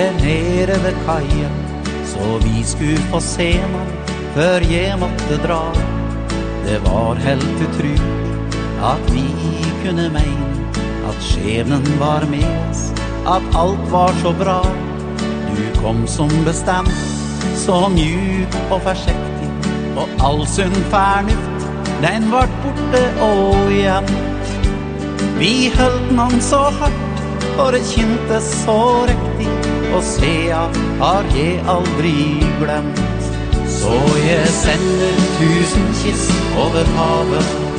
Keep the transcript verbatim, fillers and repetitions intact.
der nere ved kajen, så vi skulle få se man før jeg måtte dra. Det var helt utroligt at vi kunne mene at skjebnen var med oss, at alt var så bra. Du kom som bestemt, så mjuk og forsiktig, og all sunn fornuft, den var borte og gjemt. Vi holdt man så hardt, og det kjentes så riktig, og Svea har jeg aldri glemt. Så jeg sender tusen kiss over havet,